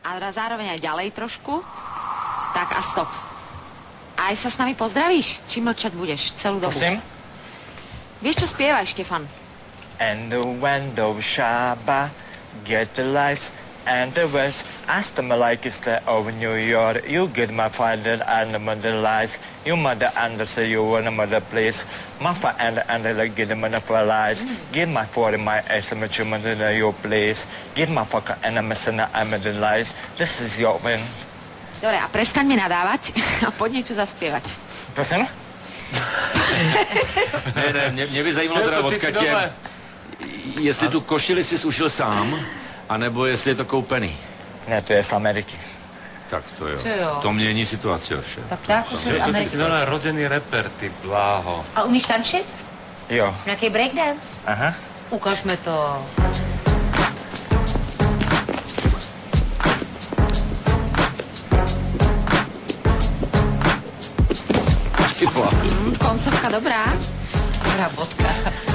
A zároveň aj ďalej trošku. Tak a stop. A aj sa s nami pozdravíš? Či mlčať budeš celú dobu? Prosím? Vieš, čo spievaj, Štefan? And the window shaba, get the lights and the west. Ask them like it's the over New York. You get my father and the mother lights. You mother and say you want a mother place. My father and like get the mother for lies. Get my father my estimate you mother your place. Get my fucker and I'm the lies. This is your win. Dobre, a prestaň mi nadávať a poď niečo zaspievať. Prosím? Ne, mě by zajímalo teda od Katě, jestli tu košili jsi ušil sám, anebo jestli je to koupený. Ne, to je z Ameriky. Tak to jo. Co jo? To mění situaci, že? Tak jako jsi z Ty Ameriky. jsi normálně rodený rapper, ty bláho. A umíš tančit? Jo. Nějaký breakdance? Aha. Ukaž mi to. Koncovka dobrá. Dobrá bodka.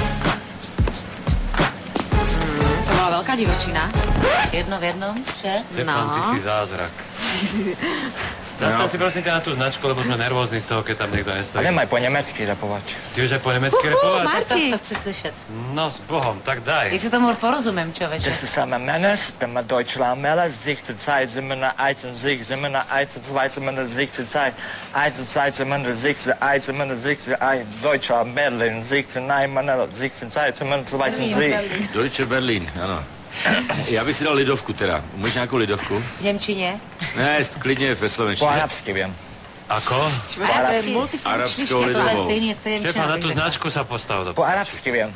To bola veľká divočina. Jedno v jednom, že? Stefan, ty si zázrak. Zastav si prosím ťa na tú značku, lebo sme nervózni z toho, keď tam niekto A nestojí. nemaj po německy rapovat. Ty vieš aj po nemecky repovať? Marti. To chci slyšet. No s Bohom, tak daj. Jestli tomu porozumím, člověče. Das ist einmal Männes, wenn man Deutsch lernen, 16 Zeit sind wir eine 1 6, sind wir eine 1 2, sind wir eine 16 Zeit, 1 2 sind wir eine 16, 1 sind wir eine 16, 1 Deutscher Berlin, 16 nein, man 16 Zeit sind wir eine 2 6. Deutsche Berlin, ano. Já bych si dal lidovku teda. Umíš nějakou lidovku? V Němčině? Ne, klidně ve Po slovenštině. arabsky vím. Ako? Arabský. Multifunkčný Arabskou Štefan. To je lidovou. stejný, jak to Němčina. Štefan, na bych tú řekla. značku sa postav do... Po arabsky vím.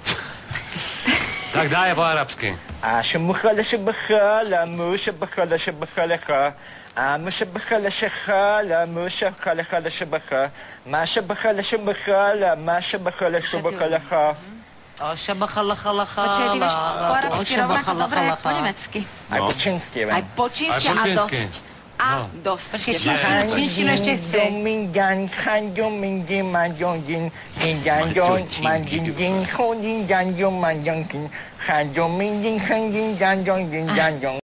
Tak daj po arabsky. A shmukhala shbakhala mushabakhala shbakhala a mushabakhala shakhala mushabakhala shbakhala ma shabakhala shbakhala ma shabakhala shbakhala. O šabachalachalachala. Počkej, ty vieš po arabsky rovnako dobre, jak po nemecky. A po čínsky Aj vím. po čínsky Aj po a čínsky. dosť. A No. dosť. Počkej, Štefan. čínštinu ještě chci. Manjin